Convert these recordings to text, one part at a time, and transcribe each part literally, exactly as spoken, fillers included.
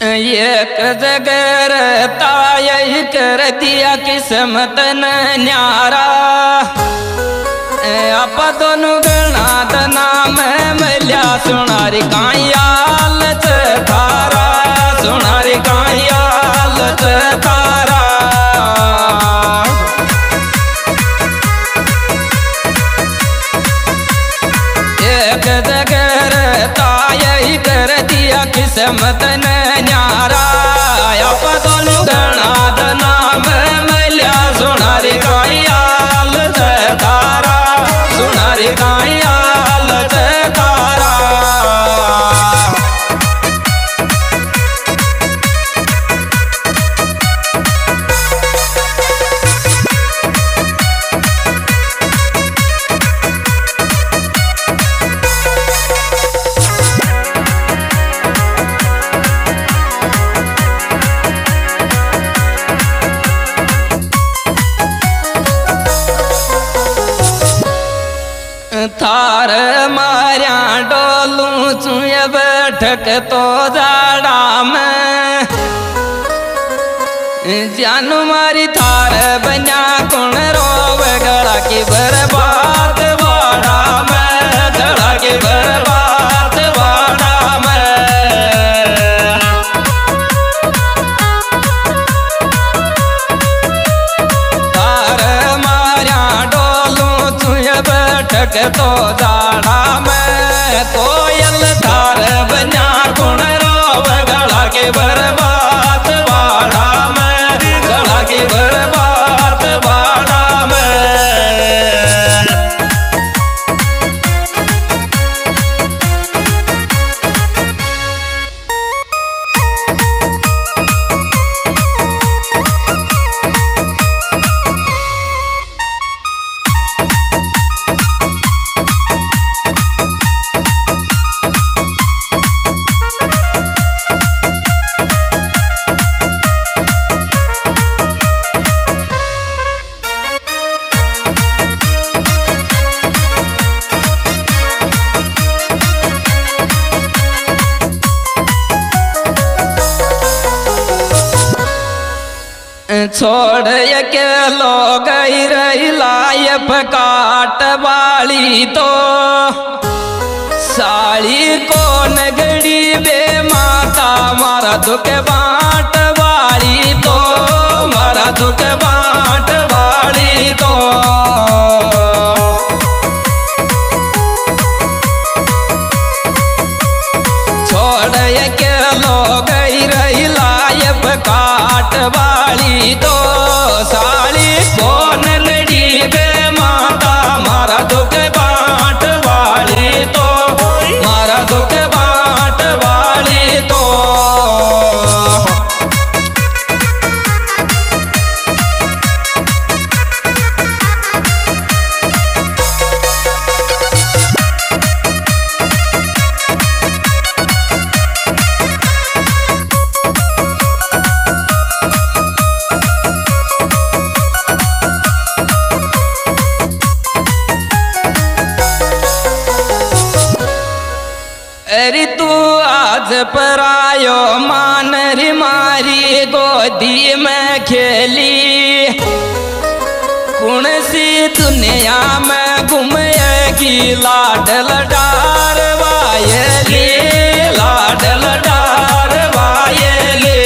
एक जगर ताय कर दिया किस्मत न न्यारा आप दोनों गणाद नाम मिल्या सुनारी कायाल थारा सुनारी कायाल थारा एक जगर ताय कर दिया किस्मत न न्यारा आप दोनों गणाद नाम मिल्या सुनारी कायाल थारा सुनारी कायाल थारा थार मारिया डोलू चुय बैठक तो जाड़ा में जानू मारी थार बन्या कौन रोव गड़ा की बर्बाद वाड़ा में गड़ा की बर्बाद वाड़ा में थार मारिया डोलू चुय बैठक तो जाड़ा में कोयल थार बन्या कुण रोव गड़ा के बर्बाद वाड़ा में गड़ा के बर्बाद वाड़ा में छोड़ के लोग रही लायफ काट वाली तो साड़ी को नगड़ी बे माता मारा दुख बाट वाली तो मारा दुख बाट वाली तो छोड़ के लोग रही लायफ काट वाली तो साली कौन लड़ी बे माता मारा दुख बाट वाली तो मारा दुख बाट वाली तो अरे तू आज परायो मान री मारी गोदी में खेली कौन सी दुनिया में घूमेगी लाडल डार वायली लाडल डार वायली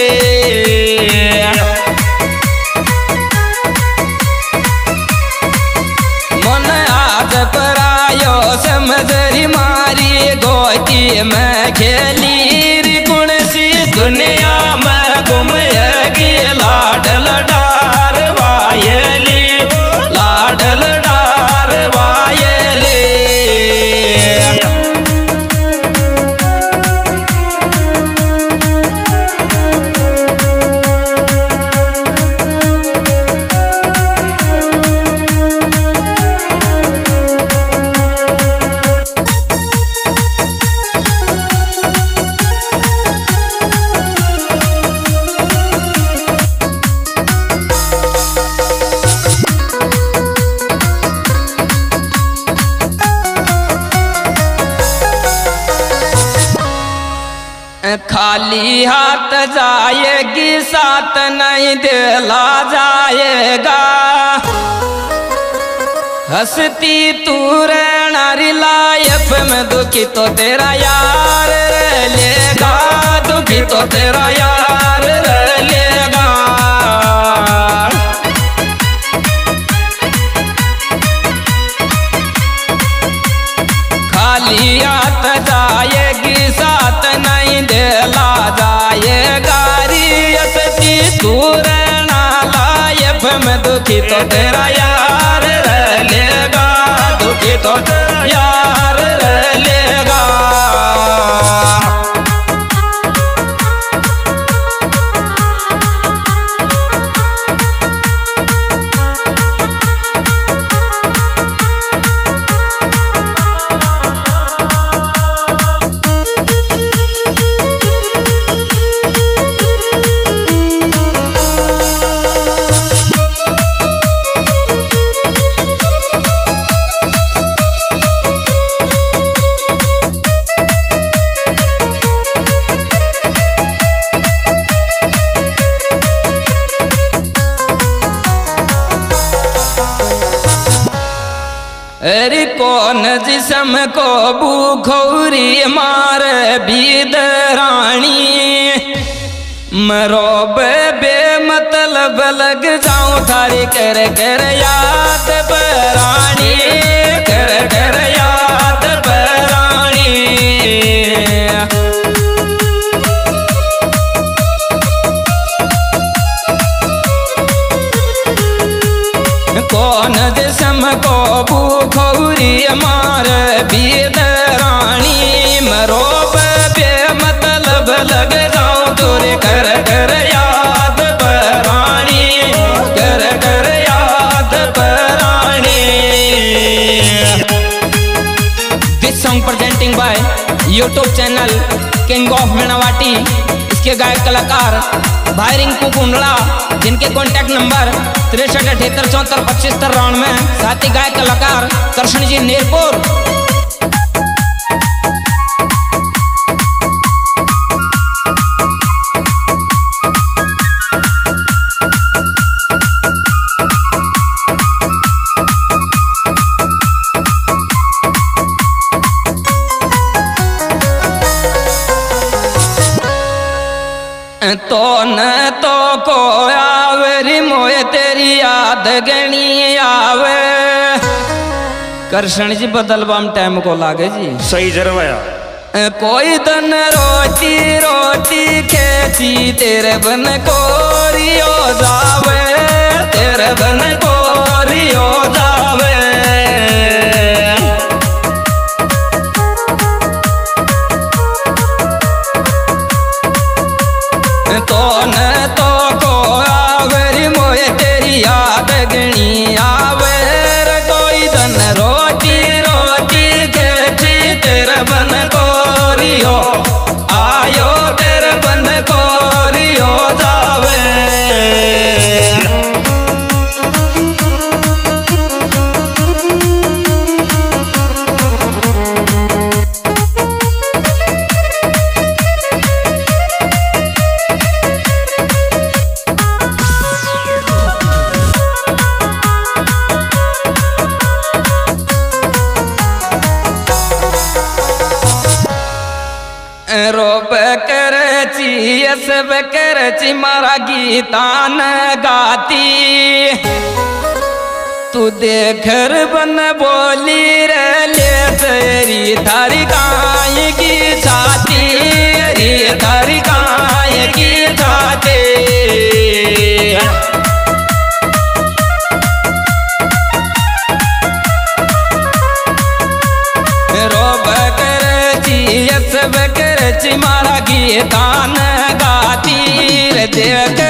मन आज परायो समझरी मारी गोदी में खेली री कौन सी दुनिया में घूमेगी लाडल डार वायली लाडल डार वायली आत जाएगी साथ नहीं दिला जाएगा। हंसती तू रहना लाइफ में, दुखी तो तेरा यार रह लेगा, दुखी तो तेरा यार रह लेगा। खाली आत जाएगी साथ नहीं दिला जाएगा। हंसती तू रहना लाइफ में, दुखी तो तेरा यार रह लेगा, दुखी तो तेरा यार रह लेगा। अरे कौन जिसम को भूखौरी मार बीदरानी, मरो बे मतलब लग जाऊं थारी कर कर याद बरानी, कर कर याद बरानी। कौन जिसम को भूखौरी मार बीदरानी, मरो बे मतलब लग जाऊं तोरे कर कर याद बरानी, कर कर याद बरानी। This song presenting by YouTube channel king of Meenawati. इसके गायक कलाकार भाई रिंकू कुंडला, जिनके कॉन्टैक्ट नंबर तिरसठ अठहत्तर चौहत्तर पच्चीस तिरानवे। साथ ही गायक कलाकार कृष्ण जी नीरपुर। तो न तो को आवरी मोए तेरी याद गणी आवे। कृष्ण जी बदलबाम टाइम को लागे जी, सही जरवाया। कोई दिन रोटी रोटी खेची तेरे बन कोरियो जावे, तेरे बन कोरियो जावे। तो न तो को आवरी मोए तेरी याद गणी आवे। कोई दिन रोटी रोटी खेची तेरे बन कोरियो आयो, तेरे बन कोरियो जावे। रोब करची यस करची मारा गीतान गाती। तू देखर बन बोली रे ले तेरी थारी गाय की छाती, री थारी गाय की छाती। रोब करची यस करची मारा गीतान गाती। देख